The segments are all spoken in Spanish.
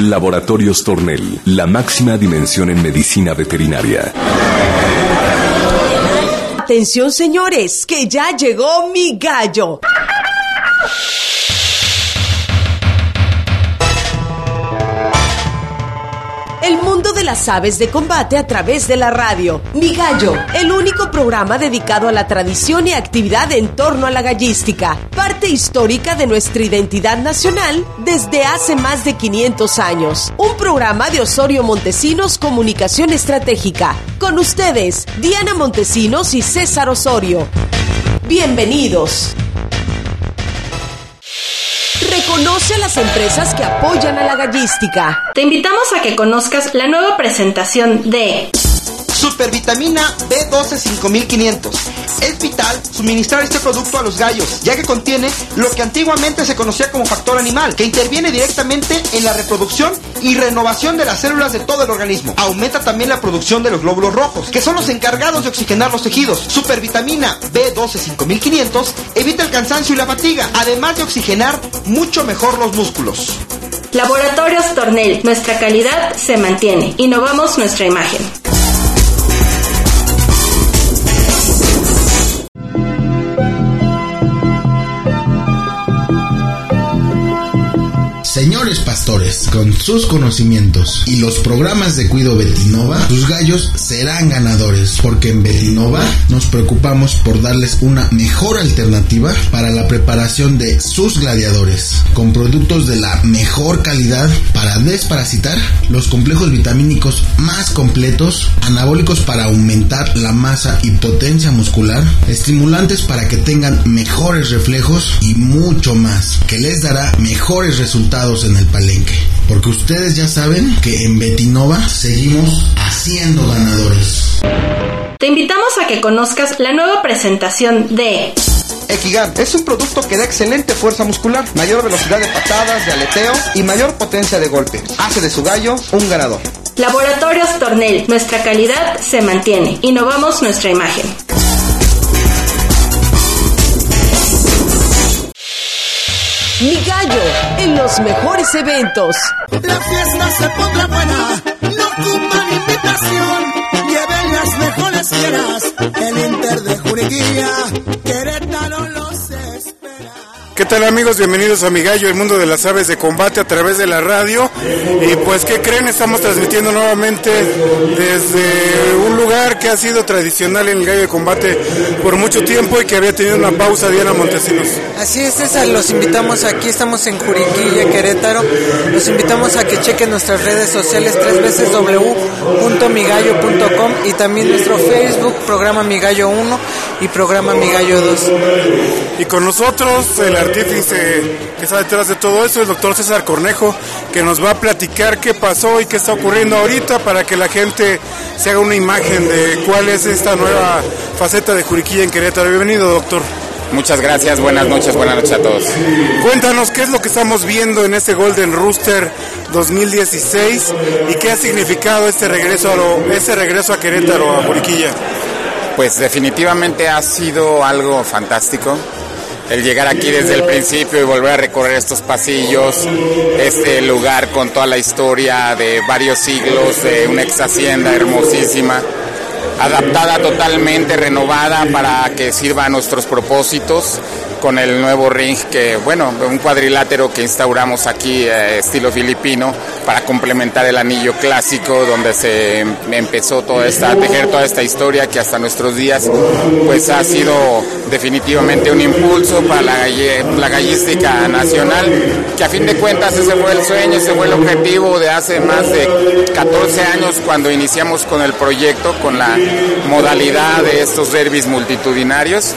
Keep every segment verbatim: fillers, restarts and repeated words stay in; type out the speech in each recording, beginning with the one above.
Laboratorios Tornel, la máxima dimensión en medicina veterinaria. Atención, señores, que ya llegó mi gallo. El mundo de las aves de combate a través de la radio. Mi Gallo, el único programa dedicado a la tradición y actividad en torno a la gallística, parte histórica de nuestra identidad nacional desde hace más de quinientos años. Un programa de Osorio Montesinos Comunicación Estratégica. Con ustedes, Diana Montesinos y César Osorio. Bienvenidos. Reconoce a las empresas que apoyan a la gallística. Te invitamos a que conozcas la nueva presentación de Supervitamina B doce cinco mil quinientos. Es vital suministrar este producto a los gallos, ya que contiene lo que antiguamente se conocía como factor animal, que interviene directamente en la reproducción y renovación de las células de todo el organismo. Aumenta también la producción de los glóbulos rojos, que son los encargados de oxigenar los tejidos. Supervitamina B doce cinco mil quinientos evita el cansancio y la fatiga, además de oxigenar mucho mejor los músculos. Laboratorios Tornel, nuestra calidad se mantiene. Innovamos nuestra imagen. Señores pastores, con sus conocimientos y los programas de Cuido Betinova, tus gallos serán ganadores, porque en Betinova nos preocupamos por darles una mejor alternativa para la preparación de sus gladiadores, con productos de la mejor calidad para desparasitar, los complejos vitamínicos más completos, anabólicos para aumentar la masa y potencia muscular, estimulantes para que tengan mejores reflejos y mucho más, que les dará mejores resultados en el palenque, porque ustedes ya saben que en Betinova seguimos haciendo ganadores. Te invitamos a que conozcas la nueva presentación de Equigan es un producto que da excelente fuerza muscular, mayor velocidad de patadas, de aleteo y mayor potencia de golpe. Hace de su gallo un ganador. Laboratorios Tornel, nuestra calidad se mantiene. Innovamos nuestra imagen. Mi Gallo, en los mejores eventos. La fiesta se pondrá buena, no ocupan invitación. Lleven las mejores fieras, el Inter de Juriquilla, Querétaro los espera. ¿Qué tal, amigos? Bienvenidos a Mi Gallo, el mundo de las aves de combate a través de la radio. Y pues, ¿qué creen? Estamos transmitiendo nuevamente desde un lugar que ha sido tradicional en el Gallo de Combate por mucho tiempo y que había tenido una pausa. Diana Montesinos. Así es, César, los invitamos aquí, estamos en Juriquilla, Querétaro. Los invitamos a que chequen nuestras redes sociales, tres veces w punto mi gallo punto com, y también nuestro Facebook, programa Mi Gallo uno y programa Mi Gallo dos. Y con nosotros, el artífice que está detrás de todo eso, el doctor César Cornejo, que nos va a platicar qué pasó y qué está ocurriendo ahorita para que la gente se haga una imagen de cuál es esta nueva faceta de Juriquilla en Querétaro. Bienvenido, doctor. Muchas gracias, buenas noches, buenas noches a todos. Cuéntanos qué es lo que estamos viendo en este Golden Rooster dos mil dieciséis y qué ha significado este regreso a lo, este regreso a Querétaro, a Juriquilla. Pues definitivamente ha sido algo fantástico. El llegar aquí desde el principio y volver a recorrer estos pasillos, este lugar con toda la historia de varios siglos, de una ex hacienda hermosísima, adaptada totalmente, renovada para que sirva a nuestros propósitos, con el nuevo ring que, bueno, un cuadrilátero que instauramos aquí eh, estilo filipino para complementar el anillo clásico donde se empezó toda esta, a tejer toda esta historia que hasta nuestros días pues ha sido definitivamente un impulso para la, la gallística nacional, que a fin de cuentas ese fue el sueño, ese fue el objetivo de hace más de catorce años cuando iniciamos con el proyecto, con la modalidad de estos derbis multitudinarios.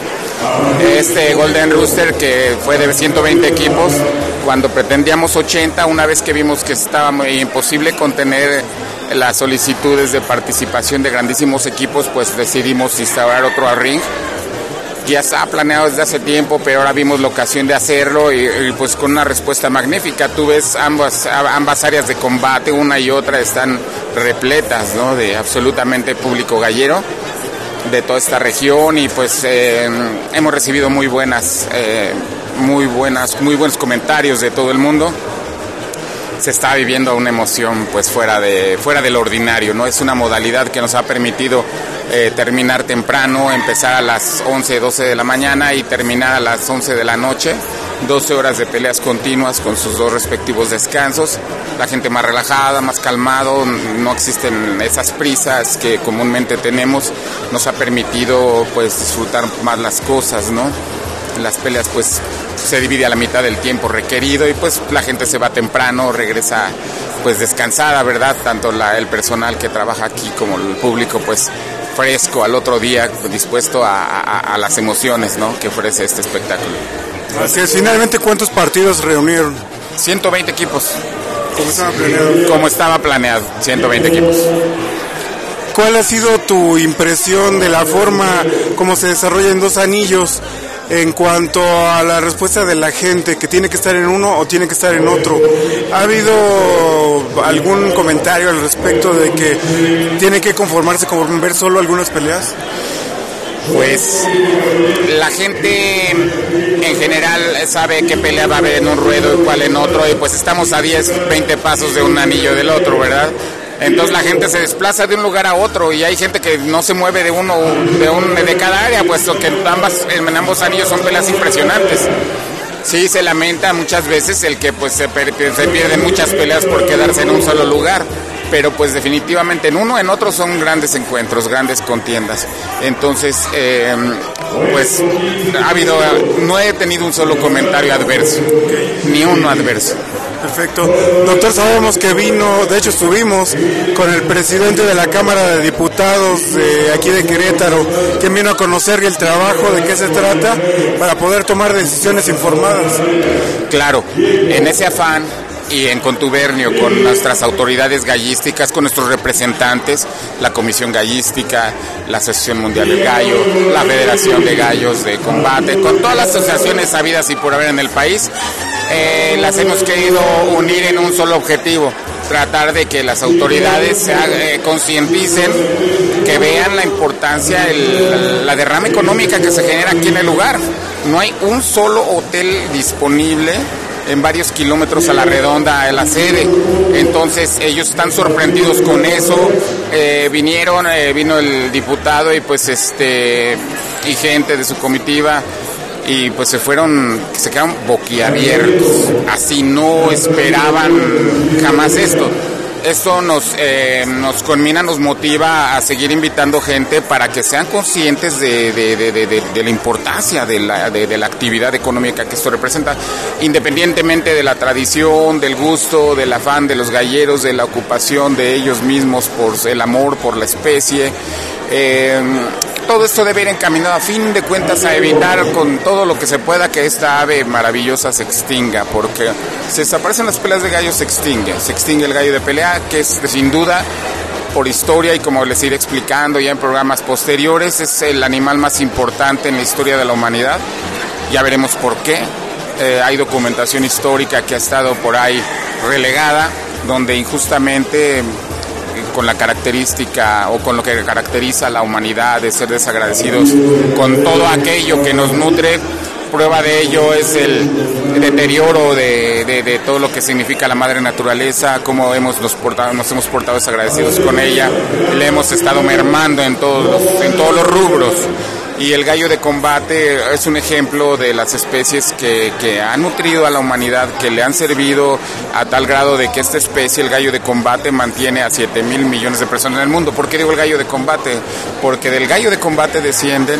Este Golden Rooster, que fue de ciento veinte equipos, cuando pretendíamos ochenta, una vez que vimos que estaba muy imposible contener las solicitudes de participación de grandísimos equipos, pues decidimos instaurar otro ring. Ya estaba planeado desde hace tiempo, pero ahora vimos la ocasión de hacerlo y, y pues con una respuesta magnífica. Tú ves ambas, ambas áreas de combate, una y otra, están repletas, ¿no?, de absolutamente público gallero de toda esta región, y pues eh, hemos recibido muy buenas, eh, muy buenas, muy buenos comentarios de todo el mundo. se está viviendo una emoción pues fuera de fuera del ordinario, ¿no? Es una modalidad que nos ha permitido eh, terminar temprano, empezar a las once, doce de la mañana y terminar a las once de la noche, doce horas de peleas continuas con sus dos respectivos descansos, la gente más relajada, más calmado, no existen esas prisas que comúnmente tenemos, nos ha permitido pues disfrutar más las cosas, ¿no? Las peleas pues se divide a la mitad del tiempo requerido y pues la gente se va temprano, regresa pues descansada, ¿verdad? Tanto la, el personal que trabaja aquí como el público pues fresco al otro día, dispuesto a, a, a las emociones, ¿no? Que ofrece este espectáculo. Así es, finalmente, ¿cuántos partidos reunieron? ciento veinte equipos. ¿Cómo estaba planeado? Como estaba planeado, ciento veinte equipos. ¿Cuál ha sido tu impresión de la forma como se desarrolla en Dos Anillos en cuanto a la respuesta de la gente, que tiene que estar en uno o tiene que estar en otro? ¿Ha habido algún comentario al respecto de que tiene que conformarse con ver solo algunas peleas? Pues la gente en general sabe qué pelea va a haber en un ruedo y cuál en otro, y pues estamos a diez, veinte pasos de un anillo del otro, ¿verdad? Entonces la gente se desplaza de un lugar a otro y hay gente que no se mueve de uno de un de cada área, puesto que ambas, en ambos anillos son peleas impresionantes. Sí, se lamenta muchas veces el que pues se, per, se pierden muchas peleas por quedarse en un solo lugar, pero pues definitivamente en uno en otro son grandes encuentros, grandes contiendas. Entonces, eh, pues ha habido, no he tenido un solo comentario adverso, ni uno adverso. Perfecto. Doctor, sabemos que vino, de hecho estuvimos con el presidente de la Cámara de Diputados de aquí de Querétaro, quien vino a conocer el trabajo, de qué se trata, para poder tomar decisiones informadas. Claro, en ese afán y en contubernio con nuestras autoridades gallísticas, con nuestros representantes, la Comisión Gallística, la Asociación Mundial del Gallo, la Federación de Gallos de Combate, con todas las asociaciones habidas y por haber en el país, eh, las hemos querido unir en un solo objetivo: tratar de que las autoridades se eh, concienticen, que vean la importancia, el, la derrama económica que se genera aquí en el lugar. No hay un solo hotel disponible en varios kilómetros a la redonda de la sede, entonces ellos están sorprendidos con eso. Eh, vinieron, eh, vino el diputado y pues este y gente de su comitiva, y pues se fueron, se quedaron boquiabiertos, así no esperaban jamás esto. Esto nos, eh, nos conmina, nos motiva a seguir invitando gente para que sean conscientes de, de, de, de, de, de la importancia de la, de, de la actividad económica que esto representa, independientemente de la tradición, del gusto, del afán de los galleros, de la ocupación de ellos mismos por el amor por la especie. Eh, todo esto debe ir encaminado a fin de cuentas a evitar con todo lo que se pueda que esta ave maravillosa se extinga, porque se desaparecen las peleas de gallos, se extingue, se extingue el gallo de pelea, que es sin duda, por historia y como les iré explicando ya en programas posteriores, es el animal más importante en la historia de la humanidad. Ya veremos por qué. Eh, hay documentación histórica que ha estado por ahí relegada, donde injustamente, con la característica o con lo que caracteriza a la humanidad de ser desagradecidos con todo aquello que nos nutre. Prueba de ello es el deterioro de, de, de todo lo que significa la madre naturaleza, cómo hemos nos, portado, nos hemos portado desagradecidos con ella, le hemos estado mermando en todos los, en todos los rubros. Y el gallo de combate es un ejemplo de las especies que, que han nutrido a la humanidad, que le han servido a tal grado de que esta especie, el gallo de combate, mantiene a siete mil millones de personas en el mundo. ¿Por qué digo el gallo de combate? Porque del gallo de combate descienden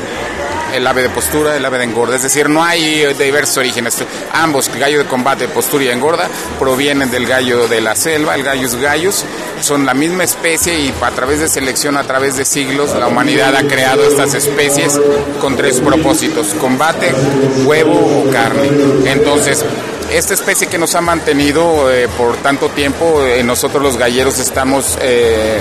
el ave de postura, el ave de engorda, es decir, no hay diversos orígenes. Ambos, el gallo de combate, postura y engorda, provienen del gallo de la selva, el gallus gallus, son la misma especie y a través de selección, a través de siglos, la humanidad ha creado estas especies con tres propósitos: combate, huevo o carne. Entonces, esta especie que nos ha mantenido eh, por tanto tiempo, eh, nosotros los galleros estamos Eh,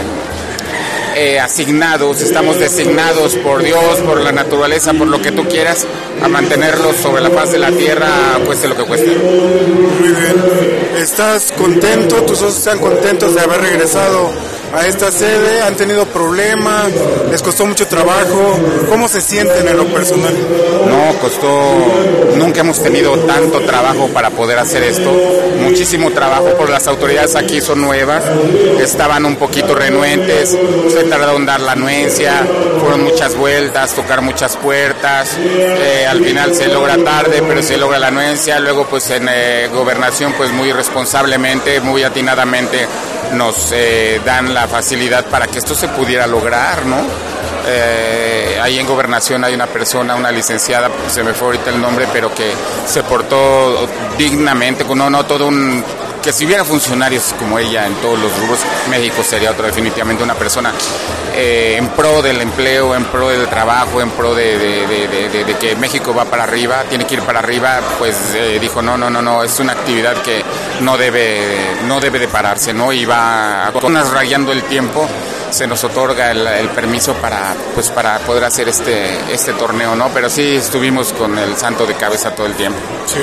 Eh, asignados, estamos designados por Dios, por la naturaleza, por lo que tú quieras, a mantenerlos sobre la faz de la tierra, cueste lo que cueste. Muy bien. ¿Estás contento? ¿Tus socios están contentos de haber regresado a esta sede, han tenido problemas, les costó mucho trabajo, ¿cómo se sienten en lo personal? No, costó, nunca hemos tenido tanto trabajo para poder hacer esto, muchísimo trabajo, porque las autoridades aquí son nuevas, estaban un poquito renuentes, se tardó en dar la anuencia, fueron muchas vueltas, tocar muchas puertas, eh, al final se logra tarde, pero se logra la anuencia, luego pues en eh, gobernación pues muy responsablemente, muy atinadamente nos eh, dan la facilidad para que esto se pudiera lograr, ¿no? Eh, ahí en gobernación hay una persona, una licenciada, se me fue ahorita el nombre, pero que se portó dignamente, no, no, todo un... que si hubiera funcionarios como ella en todos los rubros, México sería otro, definitivamente una persona eh, en pro del empleo, en pro del trabajo, en pro de, de, de, de, de, de que México va para arriba, tiene que ir para arriba, pues eh, dijo no, no, no, no, es una actividad que no debe, no debe de pararse, ¿no? Y va apenas rayando el tiempo, se nos otorga el, el permiso para, pues, para poder hacer este, este torneo, ¿no? Pero sí estuvimos con el santo de cabeza todo el tiempo.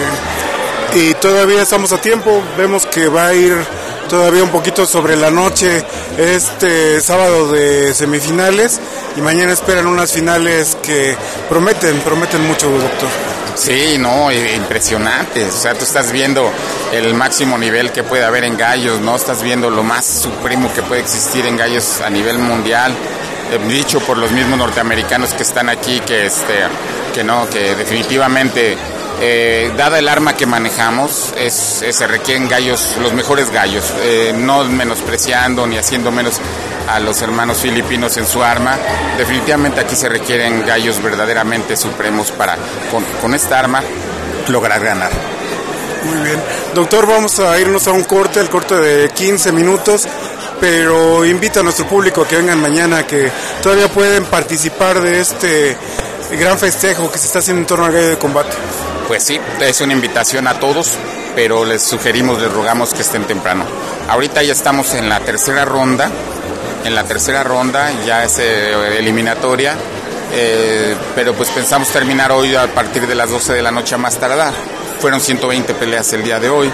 Sí. Y todavía estamos a tiempo, vemos que va a ir todavía un poquito sobre la noche este sábado de semifinales y mañana esperan unas finales que prometen, prometen mucho, doctor. Sí, no, impresionante, o sea, tú estás viendo el máximo nivel que puede haber en gallos, ¿no? Estás viendo lo más supremo que puede existir en gallos a nivel mundial, eh, dicho por los mismos norteamericanos que están aquí, que este, que no, que definitivamente... Eh, dada el arma que manejamos, es, es, se requieren gallos, los mejores gallos, eh, no menospreciando ni haciendo menos a los hermanos filipinos en su arma. Definitivamente aquí se requieren gallos verdaderamente supremos para, con, con esta arma, lograr ganar. Muy bien. Doctor, vamos a irnos a un corte, el corte de quince minutos, pero invita a nuestro público a que vengan mañana, que todavía pueden participar de este gran festejo que se está haciendo en torno al gallo de combate. Pues sí, es una invitación a todos, pero les sugerimos, les rogamos que estén temprano. Ahorita ya estamos en la tercera ronda, en la tercera ronda, ya es eh, eliminatoria, eh, pero pues pensamos terminar hoy a partir de las doce de la noche a más tardar. Fueron ciento veinte peleas el día de hoy,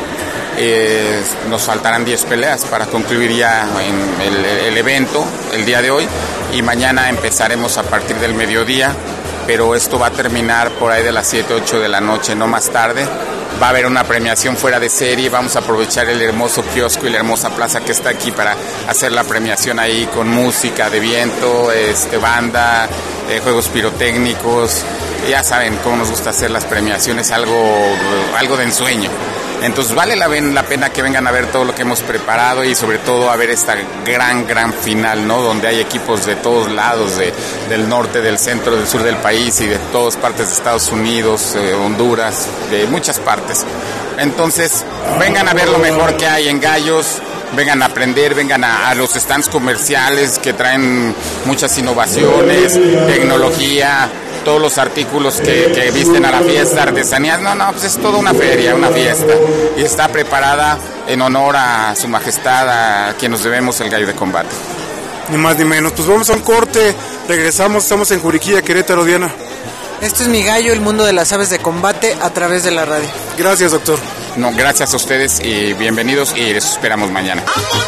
eh, nos faltarán diez peleas para concluir ya en el, el evento el día de hoy, y mañana empezaremos a partir del mediodía, pero esto va a terminar por ahí de las siete, ocho de la noche, no más tarde. Va a haber una premiación fuera de serie, vamos a aprovechar el hermoso kiosco y la hermosa plaza que está aquí para hacer la premiación ahí con música de viento, este, banda, eh, juegos pirotécnicos. Ya saben cómo nos gusta hacer las premiaciones, algo, algo de ensueño. Entonces vale la, la pena que vengan a ver todo lo que hemos preparado y sobre todo a ver esta gran, gran final, ¿no? Donde hay equipos de todos lados, de, del norte, del centro, del sur del país y de todas partes de Estados Unidos, eh, Honduras, de muchas partes. Entonces vengan a ver lo mejor que hay en gallos, vengan a aprender, vengan a, a los stands comerciales que traen muchas innovaciones, tecnología, todos los artículos que, que visten a la fiesta, artesanías, no, no, pues es toda una feria, una fiesta, y está preparada en honor a su majestad, a quien nos debemos el gallo de combate. Ni más ni menos, pues vamos a un corte, regresamos, estamos en Juriquilla, Querétaro, Diana. Esto es Mi Gallo, el mundo de las aves de combate a través de la radio. Gracias, doctor. No, gracias a ustedes y bienvenidos y les esperamos mañana.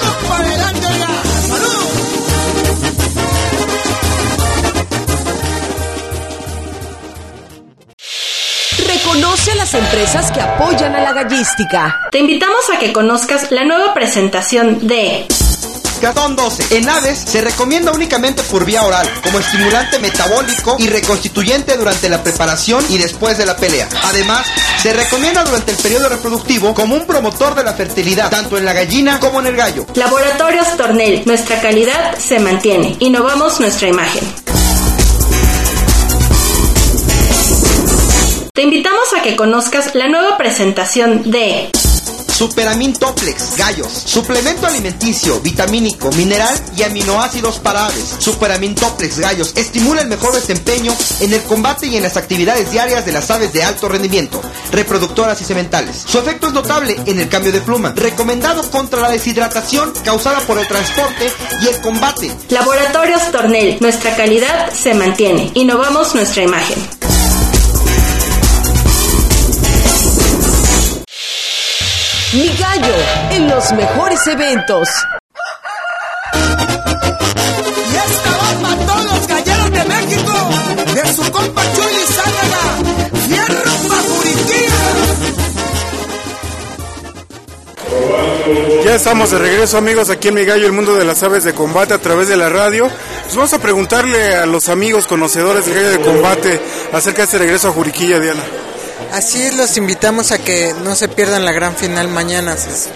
Conoce a las empresas que apoyan a la gallística. Te invitamos a que conozcas la nueva presentación de Gastón doce. En aves se recomienda únicamente por vía oral, como estimulante metabólico y reconstituyente durante la preparación y después de la pelea. Además, se recomienda durante el periodo reproductivo como un promotor de la fertilidad, tanto en la gallina como en el gallo. Laboratorios Tornel, nuestra calidad se mantiene. Innovamos nuestra imagen. Te invitamos a que conozcas la nueva presentación de Superamin Toplex, gallos, suplemento alimenticio, vitamínico, mineral y aminoácidos para aves. Superamin Toplex, gallos, estimula el mejor desempeño en el combate y en las actividades diarias de las aves de alto rendimiento, reproductoras y sementales. Su efecto es notable en el cambio de pluma, recomendado contra la deshidratación causada por el transporte y el combate. Laboratorios Tornel, nuestra calidad se mantiene. Innovamos nuestra imagen. Mi Gallo, en los mejores eventos. a todos los galleros de México, de su compa Chuy Lizárraga, fierro pa' Juriquilla. Ya estamos de regreso, amigos, aquí en Mi Gallo, el mundo de las aves de combate a través de la radio. Pues vamos a preguntarle a los amigos conocedores del gallo de combate acerca de este regreso a Juriquilla, Diana. Así es, los invitamos a que no se pierdan la gran final mañana.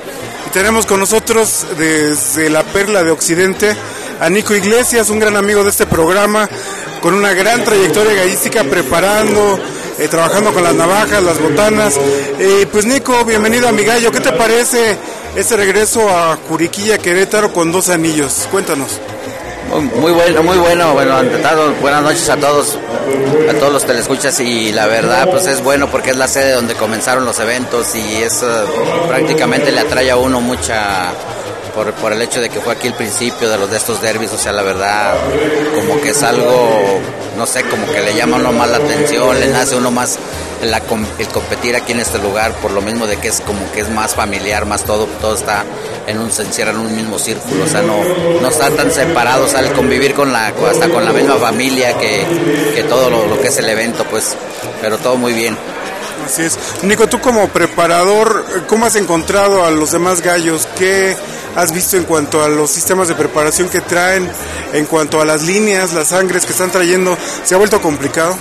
Y tenemos con nosotros desde la Perla de Occidente a Nico Iglesias, un gran amigo de este programa, con una gran trayectoria gallística, preparando, eh, trabajando con las navajas, las botanas. Eh, pues Nico, bienvenido a Mi Gallo. ¿Qué te parece este regreso a Juriquilla, Querétaro, con dos anillos? Cuéntanos. Muy bueno, muy bueno, bueno, ante todo, buenas noches a todos, a todos los telescuchas, y la verdad pues es bueno porque es la sede donde comenzaron los eventos y es uh, prácticamente le atrae a uno mucha, por, por el hecho de que fue aquí el principio de los de estos derbis, o sea, la verdad como que es algo, no sé, como que le llama a uno más la atención, le nace a uno más la, el competir aquí en este lugar, por lo mismo de que es como que es más familiar, más todo, todo está en un, se encierra en un mismo círculo, o sea, no, no están tan separados, o sea, el convivir con la, hasta con la misma familia que, que todo lo, lo que es el evento, pues, pero todo muy bien. Así es. Nico, tú como preparador, ¿cómo has encontrado a los demás gallos? ¿Qué has visto en cuanto a los sistemas de preparación que traen, en cuanto a las líneas, las sangres que están trayendo? ¿Se ha vuelto complicado?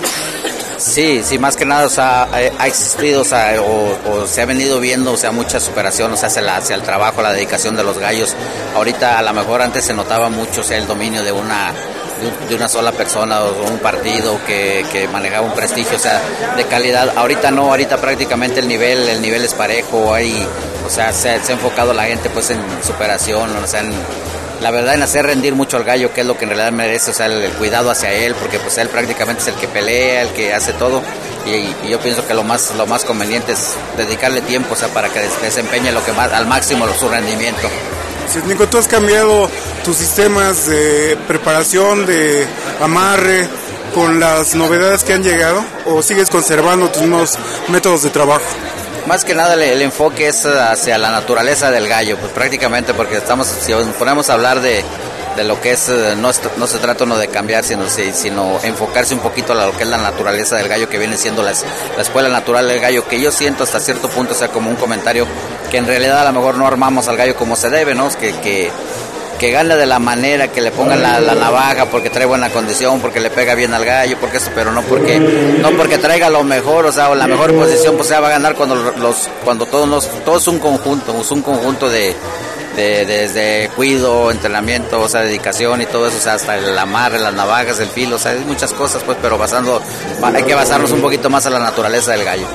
Sí, sí, más que nada, o sea, ha existido, o sea, o, o se ha venido viendo, o sea, mucha superación, o sea, hacia, la, hacia el trabajo, la dedicación de los gallos. Ahorita, a lo mejor antes se notaba mucho, o sea, el dominio de una de, de una sola persona o un partido que, que manejaba un prestigio, o sea, de calidad. Ahorita no, ahorita prácticamente el nivel, el nivel es parejo, hay, o sea, se, se ha enfocado la gente, pues, en superación, o sea, en, la verdad, en hacer rendir mucho al gallo, que es lo que en realidad merece, o sea, el, el cuidado hacia él, porque pues él prácticamente es el que pelea, el que hace todo, y, y yo pienso que lo más lo más conveniente es dedicarle tiempo, o sea, para que desempeñe lo que más, al máximo su rendimiento. Sí, Nico, ¿tú has cambiado tus sistemas de preparación, de amarre, con las novedades que han llegado, o sigues conservando tus nuevos métodos de trabajo? Más que nada el, el enfoque es hacia la naturaleza del gallo, pues prácticamente, porque estamos, si nos ponemos a hablar de, de lo que es, no, no se trata uno de cambiar, sino, sino enfocarse un poquito a lo que es la naturaleza del gallo, que viene siendo la, la escuela natural del gallo, que yo siento hasta cierto punto, o sea, como un comentario, que en realidad a lo mejor no armamos al gallo como se debe, ¿no? Que, que, que gane de la manera, que le pongan la, la navaja porque trae buena condición, porque le pega bien al gallo, porque eso, pero no porque no porque traiga lo mejor, o sea, o la mejor posición, pues se va a ganar cuando los cuando todos nos, todo es un conjunto, es un conjunto de de desde cuido, entrenamiento, o sea, dedicación y todo eso, o sea, hasta el amarre, las navajas, el filo, o sea, hay muchas cosas, pues, pero basando, hay que basarnos un poquito más a la naturaleza del gallo.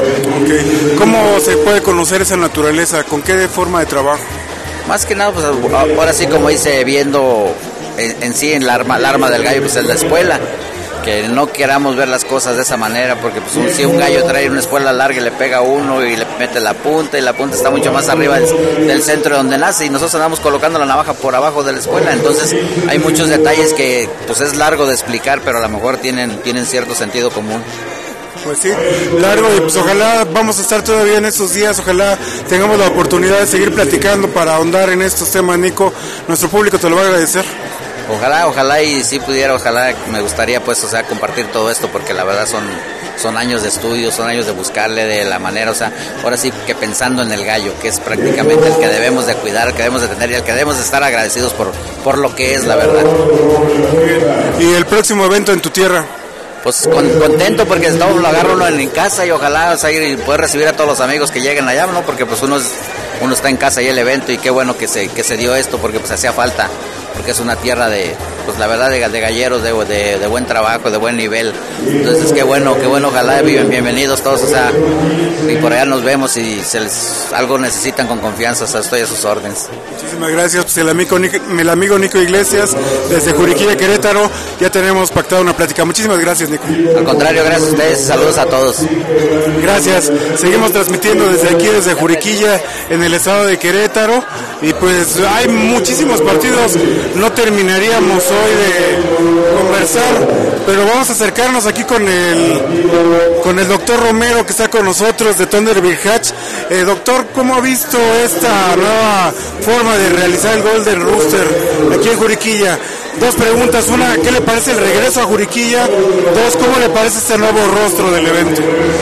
Okay. ¿Cómo se puede conocer esa naturaleza? ¿Con qué forma de trabajo? Más que nada, pues ahora sí, como dice, viendo en, en sí en la arma, la arma del gallo, pues es la espuela, que no queramos ver las cosas de esa manera, porque pues un, si un gallo trae una espuela larga y le pega a uno y le mete la punta, y la punta está mucho más arriba del, del centro donde nace, y nosotros andamos colocando la navaja por abajo de la espuela, entonces hay muchos detalles que pues es largo de explicar, pero a lo mejor tienen, tienen cierto sentido común. Pues sí, largo, y pues ojalá vamos a estar todavía en estos días, ojalá tengamos la oportunidad de seguir platicando para ahondar en estos temas, Nico. Nuestro público te lo va a agradecer. Ojalá, ojalá y si pudiera, ojalá me gustaría pues, o sea, compartir todo esto, porque la verdad son, son años de estudio, son años de buscarle de la manera, o sea, ahora sí que pensando en el gallo, que es prácticamente el que debemos de cuidar, el que debemos de tener y el que debemos de estar agradecidos por, por lo que es, la verdad. ¿Y el próximo evento en tu tierra? Pues con, contento porque todo lo agarra uno en casa y ojalá, o sea, y poder recibir a todos los amigos que lleguen allá, ¿no? Porque pues uno es, uno está en casa y el evento, y qué bueno que se que se dio esto, porque pues hacía falta, porque es una tierra de, pues la verdad, de, de galleros, de, de, de buen trabajo, de buen nivel. Entonces qué bueno, qué bueno, ojalá viven bienvenidos todos, o sea, y por allá nos vemos, y si les, algo necesitan con confianza, o sea, estoy a sus órdenes. Muchísimas gracias, pues el amigo, el amigo Nico Iglesias, desde Juriquilla, Querétaro, ya tenemos pactada una plática. Muchísimas gracias, Nico. Al contrario, gracias a ustedes, saludos a todos. Gracias, seguimos transmitiendo desde aquí, desde Juriquilla, en el estado de Querétaro, y pues hay muchísimos partidos, no terminaríamos hoy de conversar, pero vamos a acercarnos aquí con el con el doctor Romero, que está con nosotros de Thunderbird Hatch. Eh, doctor, ¿cómo ha visto esta nueva forma de realizar el Golden Rooster aquí en Juriquilla? dos preguntas. Una, ¿qué le parece el regreso a Juriquilla? Dos, ¿cómo le parece este nuevo rostro del evento?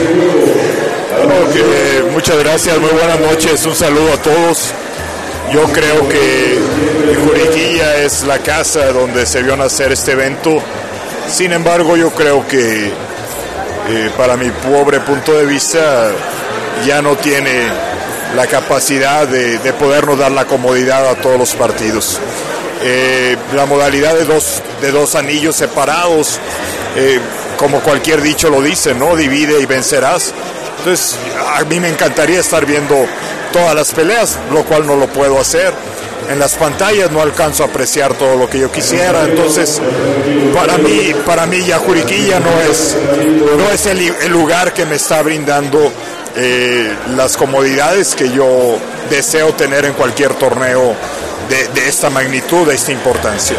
Okay, muchas gracias, muy buenas noches, un saludo a todos. Yo creo que Juriquilla es la casa donde se vio nacer este evento. Sin embargo, yo creo que eh, para mi pobre punto de vista ya no tiene la capacidad de, de podernos dar la comodidad a todos los partidos. Eh, la modalidad de dos, de dos anillos separados, eh, como cualquier dicho lo dice, ¿no? Divide y vencerás. Entonces, a mí me encantaría estar viendo todas las peleas, lo cual no lo puedo hacer. En las pantallas no alcanzo a apreciar todo lo que yo quisiera, entonces para mí, para mí ya Juriquilla no es, no es el, el lugar que me está brindando eh, las comodidades que yo deseo tener en cualquier torneo de, de esta magnitud, de esta importancia.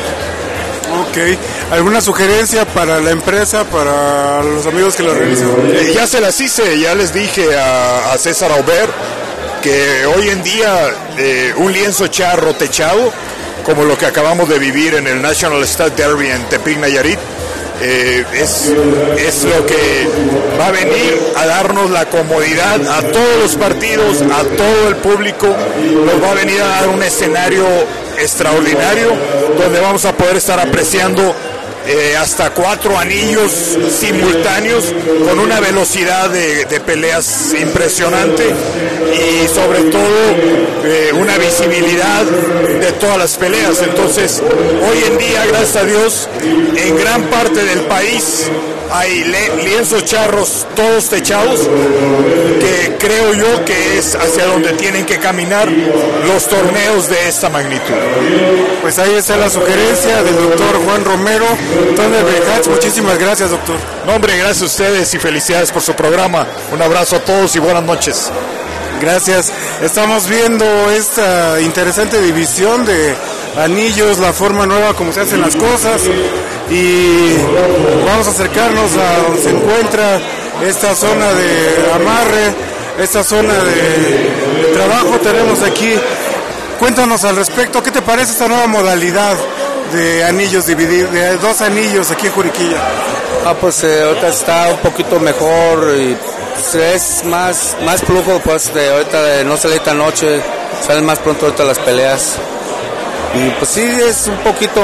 Ok, ¿alguna sugerencia para la empresa, para los amigos que lo realizan? Eh, ya se las hice, ya les dije a, a César Aubert que hoy en día eh, un lienzo charro techado, como lo que acabamos de vivir en el National Stud Derby en Tepic, Nayarit, eh, es, es lo que va a venir a darnos la comodidad a todos los partidos, a todo el público, nos va a venir a dar un escenario extraordinario donde vamos a poder estar apreciando eh, hasta cuatro anillos simultáneos con una velocidad de, de peleas impresionante y sobre todo eh, una visibilidad de todas las peleas. Entonces hoy en día, gracias a Dios, en gran parte del país hay lienzos charros todos techados, que creo yo que es hacia donde tienen que caminar los torneos de esta magnitud. Pues ahí está la sugerencia del doctor Juan Romero, Thunderbird Hatch. Muchísimas gracias, doctor. No, hombre, gracias a ustedes y felicidades por su programa. Un abrazo a todos y buenas noches. Gracias. Estamos viendo esta interesante división de anillos, la forma nueva como se hacen las cosas, y vamos a acercarnos a donde se encuentra esta zona de amarre, esta zona de, de trabajo. Tenemos aquí, cuéntanos al respecto, ¿qué te parece esta nueva modalidad de anillos divididos, de dos anillos aquí en Juriquilla? Ah, pues eh, ahorita está un poquito mejor y pues, es más más flujo, pues de ahorita de no salir tan noche, salen más pronto ahorita las peleas. Y pues sí, es un poquito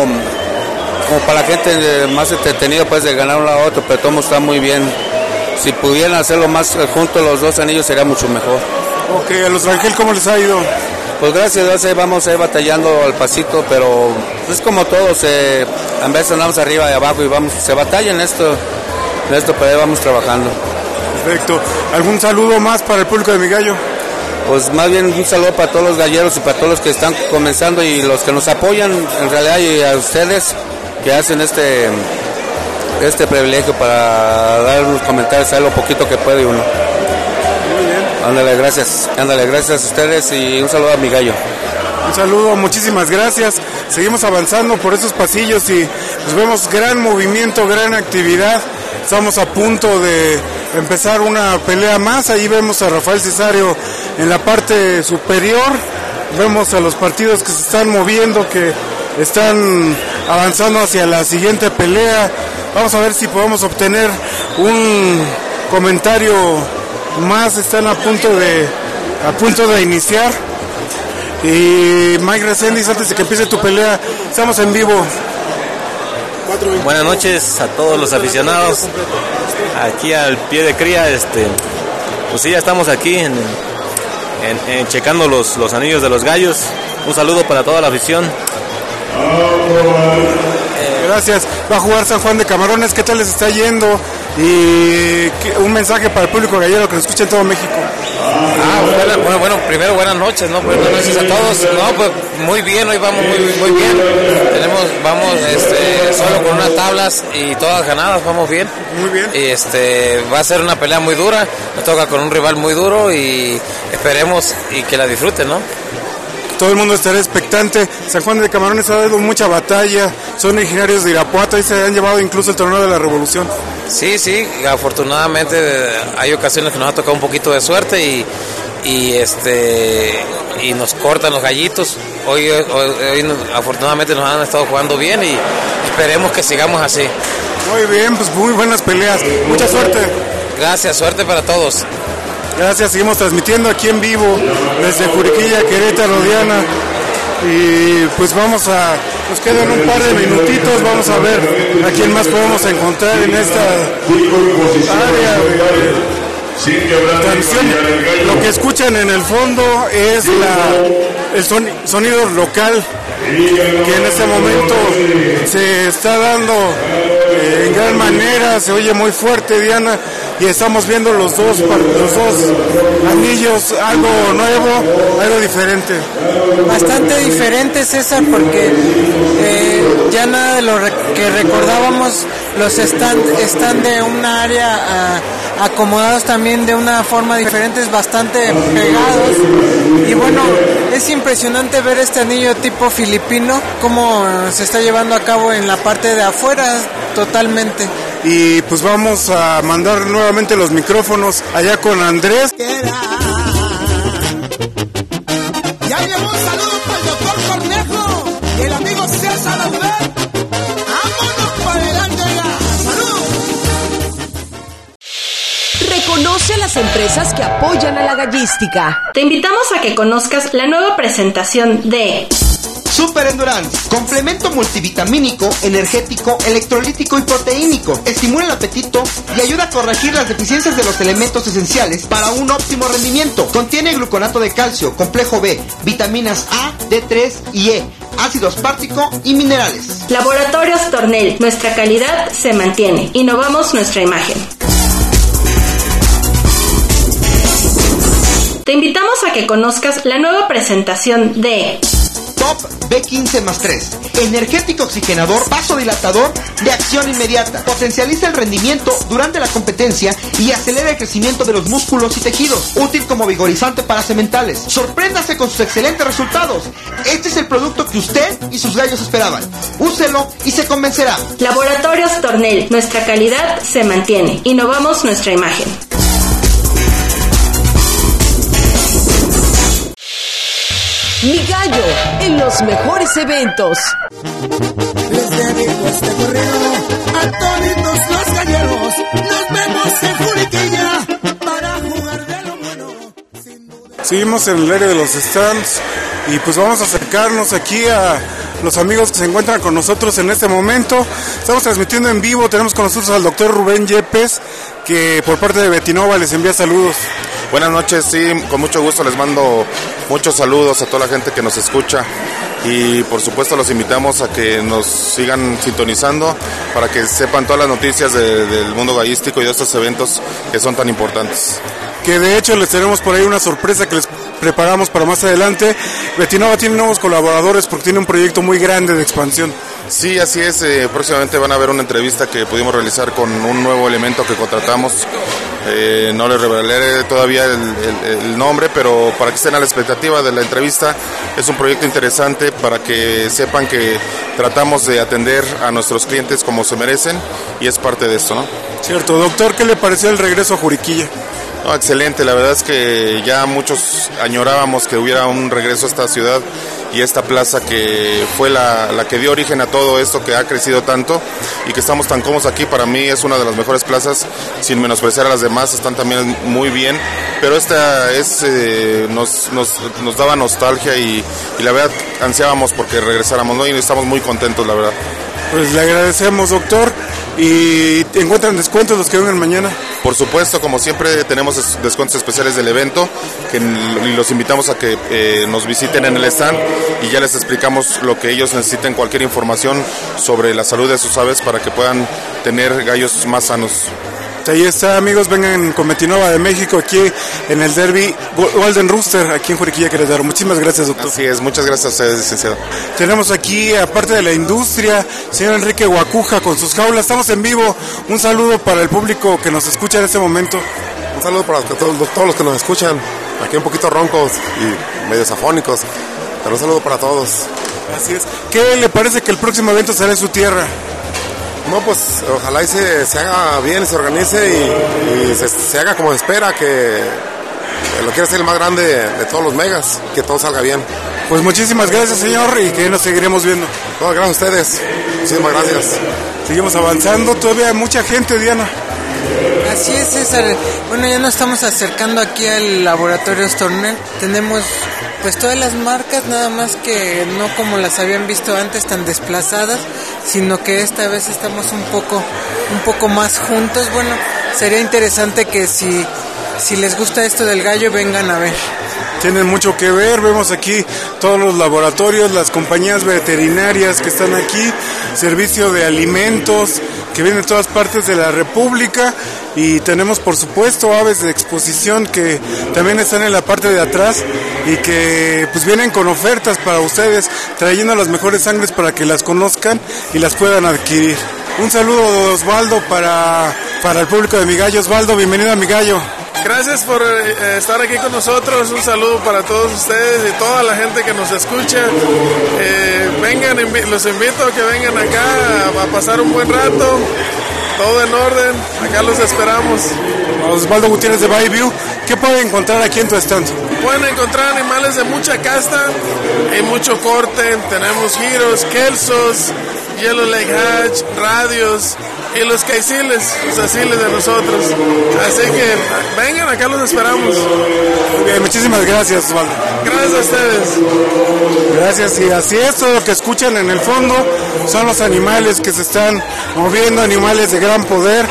como para la gente más entretenido, pues, de ganar uno a otro, pero todo está muy bien. Si pudieran hacerlo más juntos los dos anillos sería mucho mejor. Ok, a los Rangel, ¿cómo les ha ido? Pues gracias a Dios ahí vamos a ir batallando al pasito, pero es como todo, se, a veces andamos arriba y abajo y vamos, se batalla en esto, en esto, pero ahí vamos trabajando. Perfecto. ¿Algún saludo más para el público de Mi Gallo? Pues más bien un saludo para todos los galleros y para todos los que están comenzando y los que nos apoyan en realidad, y a ustedes que hacen este este privilegio para dar unos comentarios a lo poquito que puede uno. Muy bien. Ándale, gracias. Ándale, gracias a ustedes y un saludo a Mi Gallo. Un saludo, muchísimas gracias. Seguimos avanzando por estos pasillos y nos vemos gran movimiento, gran actividad. Estamos a punto de empezar una pelea más. Ahí vemos a Rafael Cesario en la parte superior. Vemos a los partidos que se están moviendo, que están avanzando hacia la siguiente pelea. Vamos a ver si podemos obtener un comentario más. Están a punto de a punto de iniciar. Y Mike Reséndiz, antes de que empiece tu pelea, estamos en vivo. Buenas noches a todos los aficionados aquí al pie de cría. Este, pues sí, ya estamos aquí en, en, en checando los, los anillos de los gallos. Un saludo para toda la afición. Gracias. Va a jugar San Juan de Camarones. ¿Qué tal les está yendo? Y un mensaje para el público gallero que nos escucha en todo México. Ah, bueno, bueno, bueno, primero buenas noches, ¿no? Buenas noches a todos. No, pues muy bien, hoy vamos muy, muy bien. Tenemos, vamos, este, solo con unas tablas y todas ganadas, vamos bien. Muy bien. Y este, va a ser una pelea muy dura. Nos toca con un rival muy duro y esperemos y que la disfruten, ¿no? Todo el mundo estará expectante. San Juan de Camarones ha dado mucha batalla. Son originarios de Irapuato y se han llevado incluso el torneo de la Revolución. Sí, sí, afortunadamente hay ocasiones que nos ha tocado un poquito de suerte y, y este y nos cortan los gallitos. Hoy, hoy, hoy afortunadamente nos han estado jugando bien y esperemos que sigamos así. Muy bien, pues muy buenas peleas. Mucha suerte. Gracias, suerte para todos. Gracias, seguimos transmitiendo aquí en vivo desde Juriquilla, Querétaro, Diana. Y pues vamos a, nos quedan un par de minutitos, vamos a ver a quién más podemos encontrar en esta área de transmisión. Lo que escuchan en el fondo es la, el son, sonido local que en este momento se está dando eh, en gran manera, se oye muy fuerte, Diana, y estamos viendo los dos, los dos anillos, algo nuevo, algo diferente. Bastante diferente, César, porque eh, ya nada de lo re- que recordábamos, los están, están de una área uh, acomodados también de una forma diferente, bastante pegados, y bueno, es impresionante ver este anillo tipo filipino, cómo se está llevando a cabo en la parte de afuera totalmente. Y pues vamos a mandar nuevamente los micrófonos allá con Andrés. Ya llegó un saludo para el doctor Cornejo y el amigo César Auber. ¡Vámonos para adelante ya! ¡Salud! Reconoce a las empresas que apoyan a la gallística. Te invitamos a que conozcas la nueva presentación de Super Endurance, complemento multivitamínico, energético, electrolítico y proteínico. Estimula el apetito y ayuda a corregir las deficiencias de los elementos esenciales para un óptimo rendimiento. Contiene gluconato de calcio, complejo B, vitaminas A, D tres y E, ácido aspartico y minerales. Laboratorios Tornel, nuestra calidad se mantiene. Innovamos nuestra imagen. Te invitamos a que conozcas la nueva presentación de Top B quince más tres, energético oxigenador, vasodilatador de acción inmediata. Potencializa el rendimiento durante la competencia y acelera el crecimiento de los músculos y tejidos. Útil como vigorizante para sementales. Sorpréndase con sus excelentes resultados. Este es el producto que usted y sus gallos esperaban. Úselo y se convencerá. Laboratorios Tornel, nuestra calidad se mantiene. Innovamos nuestra imagen. Mi gallo, en los mejores eventos. Les dedico este correo a toditos los galleros. Nos vemos en Juriquilla para jugar de lo bueno. Seguimos en el área de los stands y pues vamos a acercarnos aquí a los amigos que se encuentran con nosotros en este momento. Estamos transmitiendo en vivo, tenemos con nosotros al doctor Rubén Yepes, que por parte de Betinova les envía saludos. Buenas noches, sí, con mucho gusto les mando muchos saludos a toda la gente que nos escucha y por supuesto los invitamos a que nos sigan sintonizando para que sepan todas las noticias de, del mundo gallístico y de estos eventos que son tan importantes. Que de hecho les tenemos por ahí una sorpresa que les preparamos para más adelante. Betinova tiene nuevos colaboradores porque tiene un proyecto muy grande de expansión. Sí, así es, eh, próximamente van a ver una entrevista que pudimos realizar con un nuevo elemento que contratamos. Eh, no les revelaré todavía el, el, el nombre, pero para que estén a la expectativa de la entrevista. Es un proyecto interesante para que sepan que tratamos de atender a nuestros clientes como se merecen y es parte de esto, ¿no? Cierto, doctor, ¿qué le pareció el regreso a Juriquilla? No, excelente, la verdad es que ya muchos añorábamos que hubiera un regreso a esta ciudad y esta plaza que fue la, la que dio origen a todo esto que ha crecido tanto y que estamos tan cómodos aquí. Para mí es una de las mejores plazas, sin menospreciar a las demás, están también muy bien, pero esta es eh, nos, nos, nos daba nostalgia y, y la verdad ansiábamos porque regresáramos, ¿no? Y estamos muy contentos, la verdad. Pues le agradecemos, doctor. ¿Y encuentran descuentos los que vengan mañana? Por supuesto, como siempre tenemos descuentos especiales del evento que y los invitamos a que eh, nos visiten en el stand y ya les explicamos lo que ellos necesiten, cualquier información sobre la salud de sus aves para que puedan tener gallos más sanos. Ahí está, amigos, vengan con Betinova de México aquí en el Derby Golden Rooster, aquí en Juriquilla, Querétaro. Muchísimas gracias, doctor. Así es, muchas gracias a ustedes, licenciado. Tenemos aquí, aparte de la industria, señor Enrique Guacuja con sus jaulas. Estamos en vivo. Un saludo para el público que nos escucha en este momento. Un saludo para todos, todos los que nos escuchan, aquí un poquito roncos y medio afónicos, pero un saludo para todos. Así es. ¿Qué le parece que el próximo evento será en su tierra? No, pues ojalá y se, se haga bien, se organice y, y se, se haga como se espera, que lo quiero hacer el más grande de todos los megas, que todo salga bien. Pues muchísimas gracias, señor, y que nos seguiremos viendo. No, gracias a ustedes. Muchísimas gracias. Seguimos avanzando, todavía hay mucha gente, Diana. Así es, César. Bueno, ya nos estamos acercando aquí al laboratorio Stornell. Tenemos pues todas las marcas, nada más que no como las habían visto antes, tan desplazadas, sino que esta vez estamos un poco un poco más juntos. Bueno, sería interesante que si si les gusta esto del gallo, vengan a ver. Tienen mucho que ver, vemos aquí todos los laboratorios, las compañías veterinarias que están aquí, servicio de alimentos que vienen de todas partes de la República, y tenemos por supuesto aves de exposición que también están en la parte de atrás y que pues vienen con ofertas para ustedes, trayendo las mejores sangres para que las conozcan y las puedan adquirir. Un saludo, Osvaldo, para, para el público de Mi Gallo. Osvaldo, bienvenido a Mi Gallo. Gracias por eh, estar aquí con nosotros. Un saludo para todos ustedes y toda la gente que nos escucha. Eh, vengan, invi- los invito a que vengan acá a, a pasar un buen rato. Todo en orden, acá los esperamos. Osvaldo Gutiérrez de Bayview, ¿qué pueden encontrar aquí en tu stand? Pueden encontrar animales de mucha casta y mucho corte. Tenemos giros, kelsos, Yellow Leg Hatch, radios y los caiciles, los asiles de nosotros. Así que vengan, acá los esperamos. Okay, muchísimas gracias, Osvaldo. Gracias a ustedes. Gracias, y así es, todo lo que escuchan en el fondo son los animales que se están moviendo, animales de gran poder,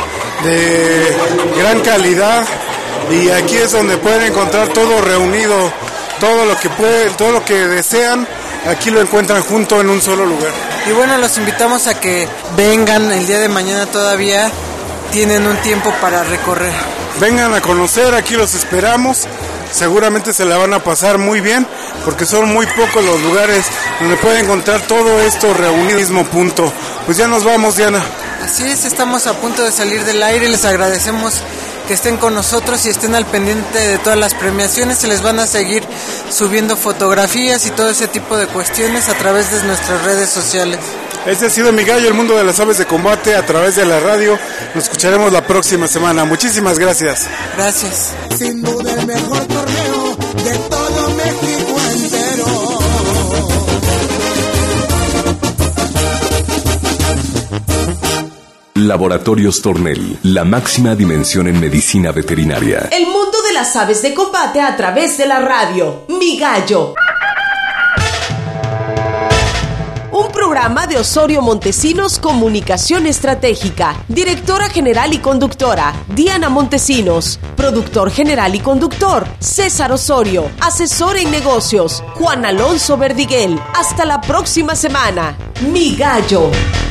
de gran calidad, y aquí es donde pueden encontrar todo reunido, todo lo que pueden, todo lo que desean, aquí lo encuentran junto en un solo lugar. Y bueno, los invitamos a que vengan el día de mañana, todavía tienen un tiempo para recorrer. Vengan a conocer, aquí los esperamos, seguramente se la van a pasar muy bien, porque son muy pocos los lugares donde pueden encontrar todo esto reunido en el mismo punto. Pues ya nos vamos, Diana. Así es, estamos a punto de salir del aire, les agradecemos que estén con nosotros y estén al pendiente de todas las premiaciones. Se les van a seguir subiendo fotografías y todo ese tipo de cuestiones a través de nuestras redes sociales. Este ha sido Mi Gallo, el mundo de las aves de combate a través de la radio. Nos escucharemos la próxima semana. Muchísimas gracias. Gracias. Sin duda el mejor torneo de todo México entero. Laboratorios Tornell, la máxima dimensión en medicina veterinaria. El mundo de las aves de combate a través de la radio. Mi Gallo. Un programa de Osorio Montesinos Comunicación Estratégica. Directora general y conductora, Diana Montesinos. Productor general y conductor, César Osorio. Asesor en negocios, Juan Alonso Verdiguel. Hasta la próxima semana. Mi Gallo.